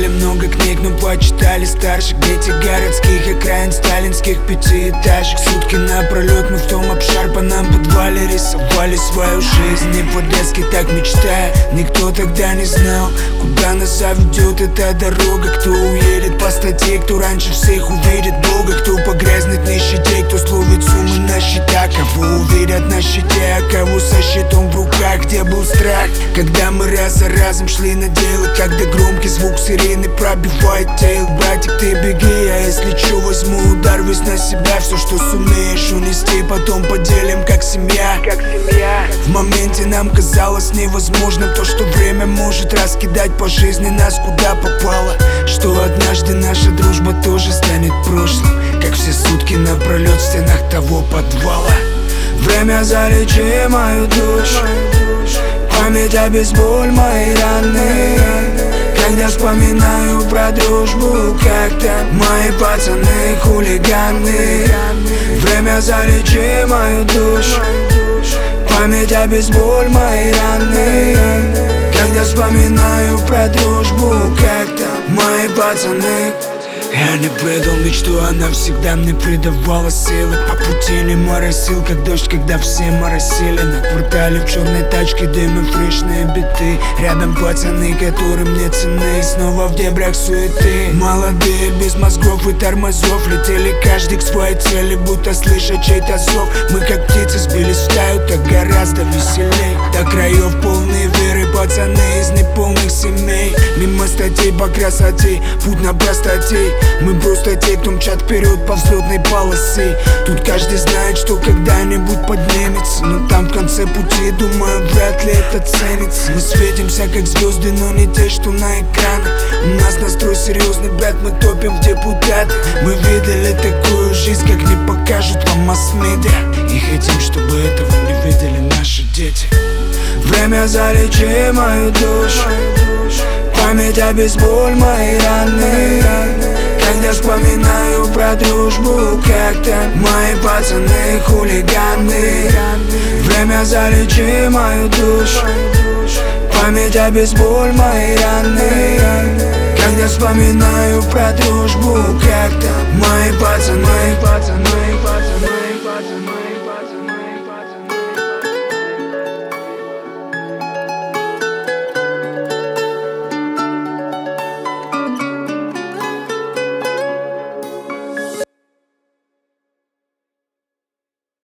много книг, но почитали старших. Дети городских окраин, сталинских пятиэтажек. Сутки напролет мы в том обшарпанном подвале рисовали свою жизнь, не по-детски так мечтая. Никто тогда не знал, куда нас заведет эта дорога. Кто уедет по статье, кто раньше всех увидит Бога. Кто погрязнет в нищете, кто словит суммы на счетах. Кого увидят на щите, а кого со щитом в руках. Где был страх, когда мы раз за разом шли на дело, когда громкий звук сирены пробивает тейл. Братик, ты беги, а если чё, возьму удар весь на себя. Все, что сумеешь унести, потом поделим как семья. В моменте нам казалось невозможным то, что время может раскидать по жизни нас куда попало. Что однажды наша дружба тоже станет прошлым, как все сутки напролет в стенах того подвала. Время залечи мою душу, память обезболь мои раны. Когда вспоминаю про дружбу, как там мои пацаны хулиганы. Время залечи мою душу, память обезболь мои раны. Когда вспоминаю про дружбу, как там мои пацаны. Я не предал мечту, она всегда мне придавала силы. По пути не моросил, как дождь, когда все моросили. На квартале в черной тачке дым и фрешные биты. Рядом пацаны, которым нет цены. Снова в дебрях суеты. Молодые, без мозгов и тормозов, летели каждый к своей цели, будто слыша чей-то зов. Мы как птицы сбились в стаю, так гораздо веселей. До краев полные веры, пацаны из неполных семей. Мимо статей по красоте, путь на простоте. Мы просто те, кто мчат вперед по взлетной полосе. Тут каждый знает, что когда-нибудь поднимется, но там в конце пути, думаю, вряд ли это ценится. Мы светимся как звезды, но не те, что на экранах. У нас настрой серьезный, брат, мы топим в депутаты. Мы видели такую жизнь, как не покажут вам масс-медиа, и хотим, чтобы этого не видели наши дети. Время залечи мою душу, память обезболь мои раны. Когда вспоминаю про дружбу, как там мои пацаны хулиганы. Время залечи мою душу, память обезболь мои раны. Когда вспоминаю про дружбу, как там мои пацаны.